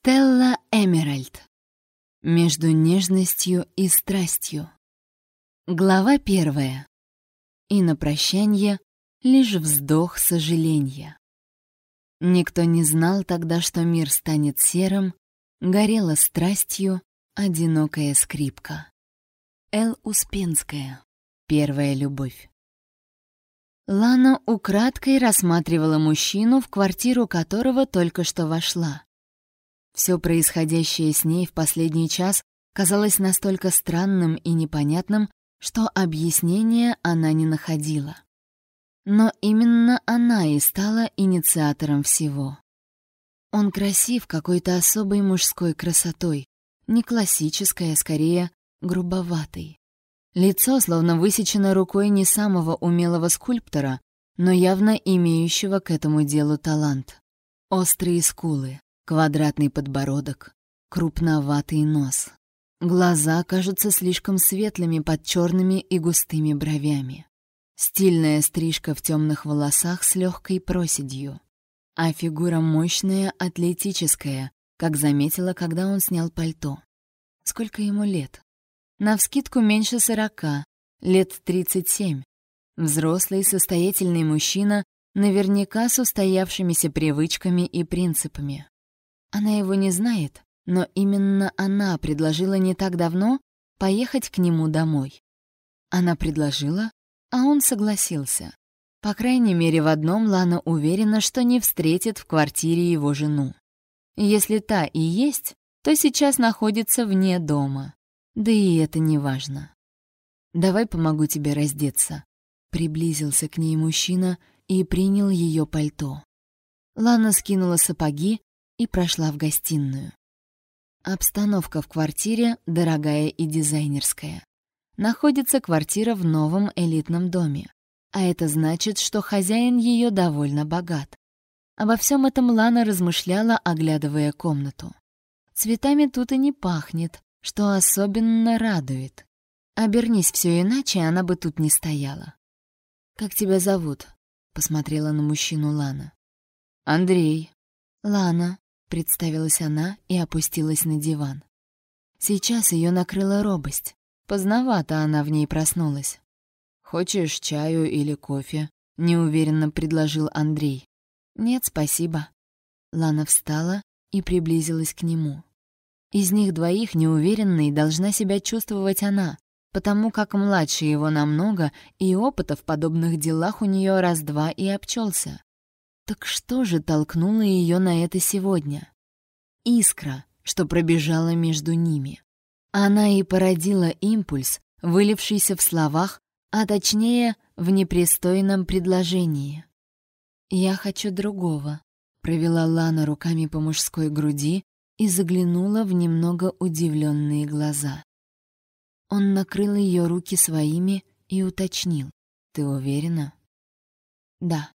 Стелла Эмеральд. Между нежностью и страстью. Глава 1. И на прощанье лишь вздох сожаления. Никто не знал тогда, что мир станет серым, горела страстью одинокая скрипка. Эл Успенская. Первая любовь. Лана украдкой рассматривала мужчину, в квартиру которого только что вошла. Все происходящее с ней в последний час казалось настолько странным и непонятным, что объяснения она не находила. Но именно она и стала инициатором всего. Он красив какой-то особой мужской красотой, не классической, а скорее грубоватой. Лицо словно высечено рукой не самого умелого скульптора, но явно имеющего к этому делу талант. Острые скулы, квадратный подбородок, крупноватый нос. Глаза кажутся слишком светлыми под черными и густыми бровями. Стильная стрижка в темных волосах с легкой проседью. А фигура мощная, атлетическая, как заметила, когда он снял пальто. Сколько ему лет? Навскидку меньше 40, лет 37. Взрослый, состоятельный мужчина, наверняка с устоявшимися привычками и принципами. Она его не знает, но именно она предложила не так давно поехать к нему домой. Она предложила, а он согласился. По крайней мере, в одном Лана уверена, что не встретит в квартире его жену. Если та и есть, то сейчас находится вне дома. Да и это не важно. «Давай помогу тебе раздеться», — приблизился к ней мужчина и принял ее пальто. Лана скинула сапоги и прошла в гостиную. Обстановка в квартире дорогая и дизайнерская. Находится квартира в новом элитном доме, а это значит, что хозяин ее довольно богат. Обо всем этом Лана размышляла, оглядывая комнату. Цветами тут и не пахнет, что особенно радует. Обернись все иначе, она бы тут не стояла. «Как тебя зовут?» — посмотрела на мужчину Лана. «Андрей». «Лана», — представилась она и опустилась на диван. Сейчас ее накрыла робость. Поздновато она в ней проснулась. «Хочешь чаю или кофе?» — неуверенно предложил Андрей. «Нет, спасибо». Лана встала и приблизилась к нему. Из них двоих неуверенной должна себя чувствовать она, потому как младше его намного, и опыта в подобных делах у нее раз-два и обчелся. Так что же толкнуло ее на это сегодня? Искра, что пробежала между ними. Она и породила импульс, вылившийся в словах, а точнее в непристойном предложении. «Я хочу другого», — провела Лана руками по мужской груди и заглянула в немного удивленные глаза. Он накрыл ее руки своими и уточнил: «Ты уверена?» «Да».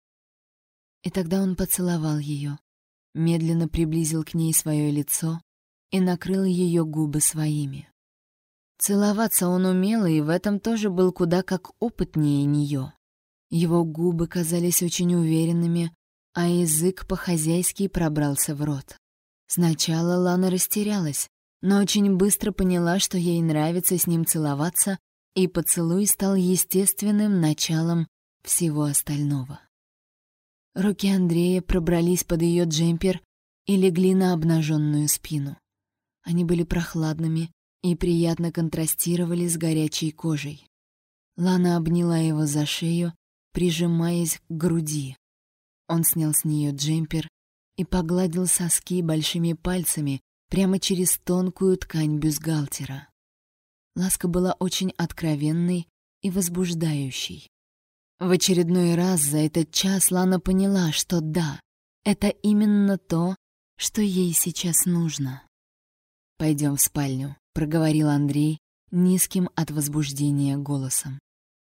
И тогда он поцеловал ее, медленно приблизил к ней свое лицо и накрыл ее губы своими. Целоваться он умел, и в этом тоже был куда как опытнее нее. Его губы казались очень уверенными, а язык по-хозяйски пробрался в рот. Сначала Лана растерялась, но очень быстро поняла, что ей нравится с ним целоваться, и поцелуй стал естественным началом всего остального. Руки Андрея пробрались под ее джемпер и легли на обнаженную спину. Они были прохладными и приятно контрастировали с горячей кожей. Лана обняла его за шею, прижимаясь к груди. Он снял с нее джемпер и погладил соски большими пальцами прямо через тонкую ткань бюстгальтера. Ласка была очень откровенной и возбуждающей. В очередной раз за этот час Лана поняла, что да, это именно то, что ей сейчас нужно. «Пойдем в спальню», — проговорил Андрей низким от возбуждения голосом.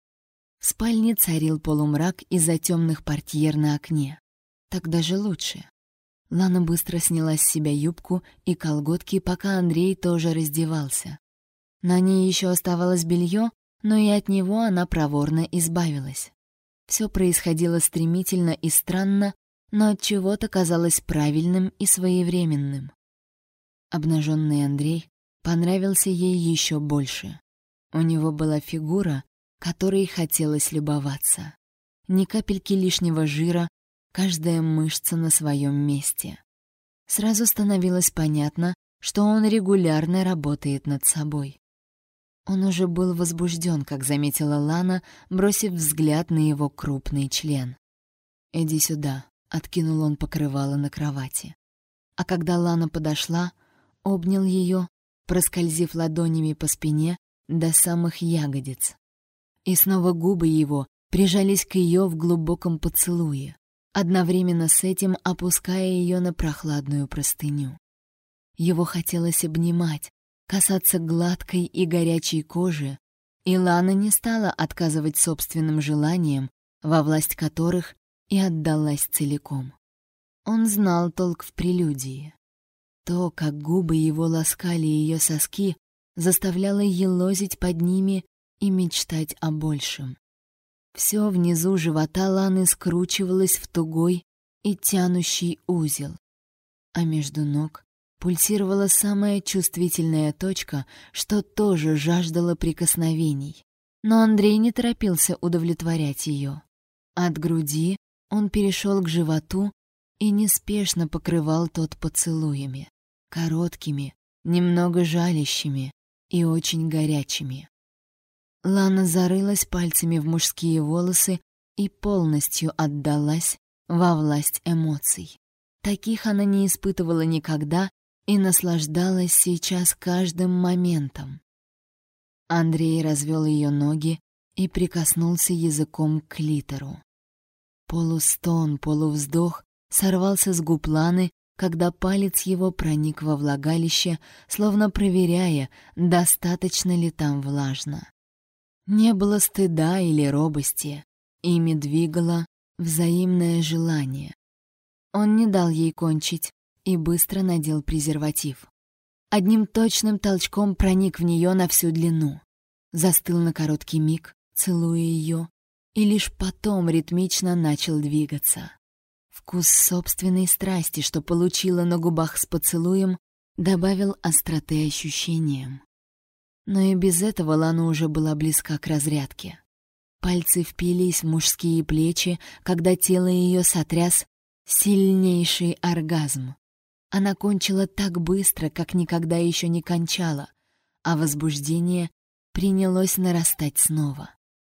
В спальне царил полумрак из-за темных портьер на окне. Так даже лучше. Лана быстро сняла с себя юбку и колготки, пока Андрей тоже раздевался. На ней еще оставалось белье, но и от него она проворно избавилась. Все происходило стремительно и странно, но от чего-то казалось правильным и своевременным. Обнаженный Андрей понравился ей еще больше. У него была фигура, которой хотелось любоваться. Ни капельки лишнего жира, каждая мышца на своем месте. Сразу становилось понятно, что он регулярно работает над собой. Он уже был возбужден, как заметила Лана, бросив взгляд на его крупный член. «Иди сюда», — откинул он покрывало на кровати. А когда Лана подошла, обнял ее, проскользив ладонями по спине до самых ягодиц. И снова губы его прижались к ее в глубоком поцелуе, одновременно с этим опуская ее на прохладную простыню. Его хотелось обнимать, касаться гладкой и горячей кожи, и Лана не стала отказывать собственным желаниям, во власть которых и отдалась целиком. Он знал толк в прелюдии. То, как губы его ласкали ее соски, заставляло елозить под ними и мечтать о большем. Все внизу живота Ланы скручивалось в тугой и тянущий узел, а между ног пульсировала самая чувствительная точка, что тоже жаждала прикосновений. Но Андрей не торопился удовлетворять ее. От груди он перешел к животу и неспешно покрывал тот поцелуями, короткими, немного жалящими и очень горячими. Лана зарылась пальцами в мужские волосы и полностью отдалась во власть эмоций. Таких она не испытывала никогда и наслаждалась сейчас каждым моментом. Андрей развел ее ноги и прикоснулся языком к клитору. Полустон, полувздох сорвался с губ Ланы, когда палец его проник во влагалище, словно проверяя, достаточно ли там влажно. Не было стыда или робости, ими двигало взаимное желание. Он не дал ей кончить и быстро надел презерватив. Одним точным толчком проник в нее на всю длину. Застыл на короткий миг, целуя ее, и лишь потом ритмично начал двигаться. Вкус собственной страсти, что получила на губах с поцелуем, добавил остроты ощущениям. Но и без этого Лана уже была близка к разрядке. Пальцы впились в мужские плечи, когда тело ее сотряс сильнейший оргазм. Она кончила так быстро, как никогда еще не кончала, а возбуждение принялось нарастать снова.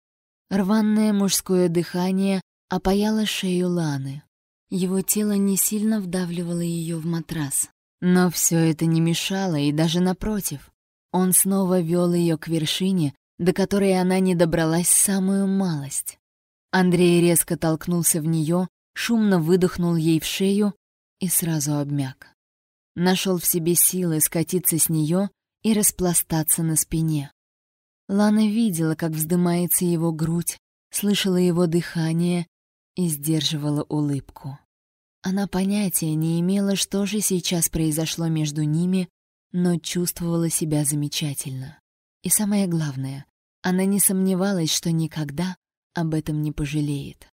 Рваное мужское дыхание опаяло шею Ланы. Его тело не сильно вдавливало ее в матрас. Но все это не мешало, и даже напротив. Он снова вел ее к вершине, до которой она не добралась самую малость. Андрей резко толкнулся в нее, шумно выдохнул ей в шею и сразу обмяк. Нашел в себе силы скатиться с нее и распластаться на спине. Лана видела, как вздымается его грудь, слышала его дыхание и сдерживала улыбку. Она понятия не имела, что же сейчас произошло между ними, но чувствовала себя замечательно. И самое главное, она не сомневалась, что никогда об этом не пожалеет.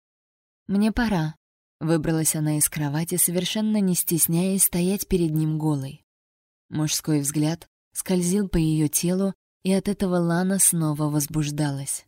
«Мне пора», — выбралась она из кровати, совершенно не стесняясь стоять перед ним голой. Мужской взгляд скользил по ее телу, и от этого Лана снова возбуждалась.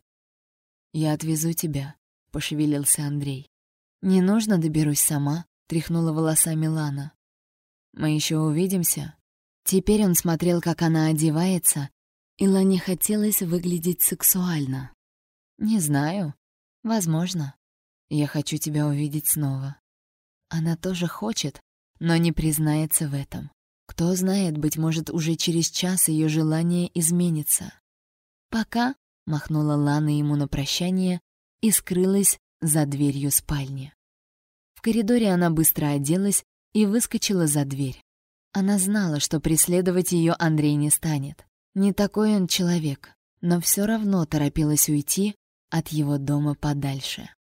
«Я отвезу тебя», — пошевелился Андрей. «Не нужно, доберусь сама», — тряхнула волосами Лана. «Мы еще увидимся». Теперь он смотрел, как она одевается, и Лане хотелось выглядеть сексуально. «Не знаю. Возможно. Я хочу тебя увидеть снова». Она тоже хочет, но не признается в этом. Кто знает, быть может, уже через час ее желание изменится. «Пока», — махнула Лана ему на прощание и скрылась за дверью спальни. В коридоре она быстро оделась и выскочила за дверь. Она знала, что преследовать ее Андрей не станет. Не такой он человек, но все равно торопилась уйти от его дома подальше.